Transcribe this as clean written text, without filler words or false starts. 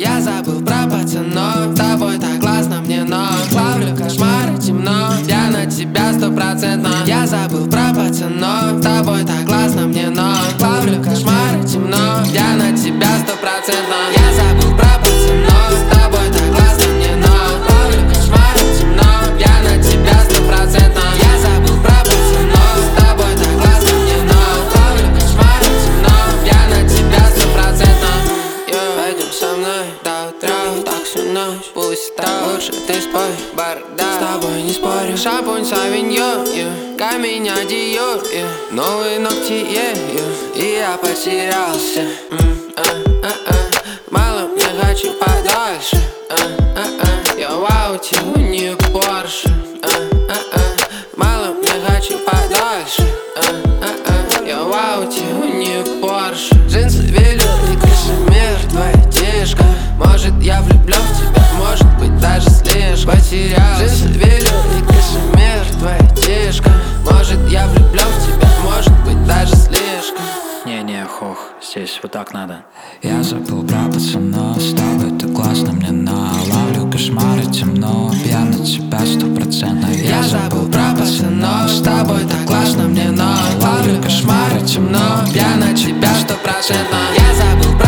Я забыл про пацанов, с тобой так классно мне, но ловлю кошмары, темно, я на тебя 100%. Я забыл про пацанов, с тобой так классно мне, но ловлю кошмары, темно, я на тебя 100%. Я забыл про пацанов, с тобой так классно мне, но ловлю кошмары, темно, я на тебя 100%. Я забыл про пацанов, с тобой так классно мне, но ловлю кошмары, темно, я на тебя 100%. Пойдем со мной до утра, так всю ночь, пусть так. Лучше ты спой, бардак, с тобой не спорю. Шампунь Савиньон, камень Диор, новые ногти, и я потерялся. Мало мне, хочу подальше. Я в ауте, у нее Порше. Мало мне, хочу подальше. Я в ауте, у нее Порше. Джинсы, велюры, кашемир, твоя тишка. Может, я влюблен в тебя, может быть, даже слишком. Потерялся. Джинсы, велюры, кашемир, твоя тишка. Может, я влюблен в тебя, может быть, даже слишком. Не, хох, здесь вот так надо. Я забыл про пацанов, с тобой так классно мне, но ловлю кошмары, темно, я на тебя 100%. Я забыл про пацанов, с тобой так классно мне, но ловлю кошмары, темно, я на тебя 100%. Я забыл